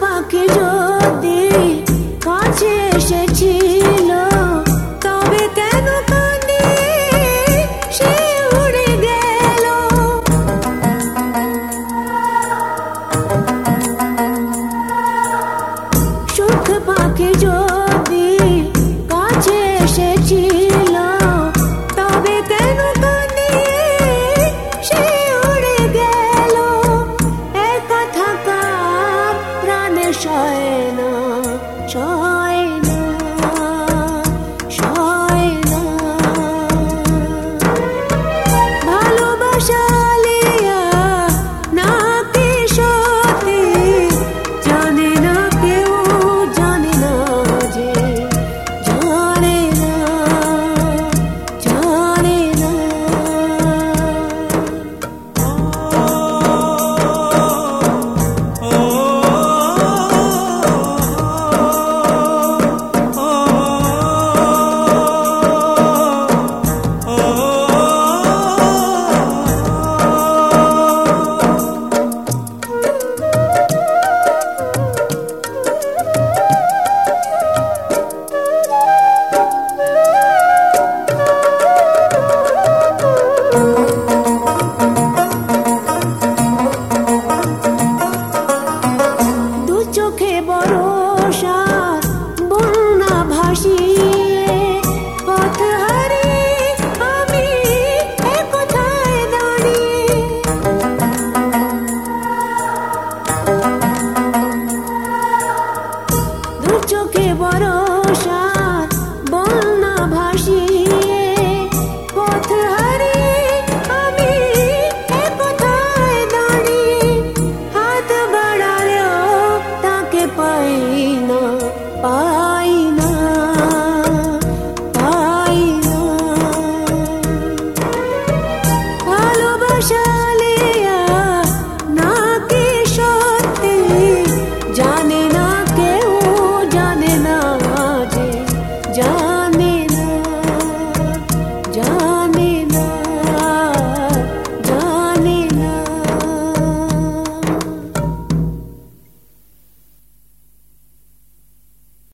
পাখি যদি কাছে এসেছিল তবে কেন কাঁদে সে উড়ে গেল। সুখ পাখি যদি কাছে এসেছিল তবে কেন কাঁদে সে উড়ে গেল। একা থাকা প্রাণে সয় না, সয় না, সয় না। ভালোবাসা লিয়া নাকি সত্যি জানে না কেউ, জানে না যে, জানে না, জানে না। দু চোখে বরষা বন্যা ভাসিয়ে পথ হারিয়ে আমি কোথায় দাঁড়িয়ে। দু চোখে বরষা বন্যা ভাসিয়ে পথ হারিয়ে আমি কোথায় দাঁড়িয়ে। হাত বাড়ালেও তাকে পাই না, পাই না, পাই না। ভালোবাসা লিয়া নাকি সত্যি জানে না কেউ, জানে না যে,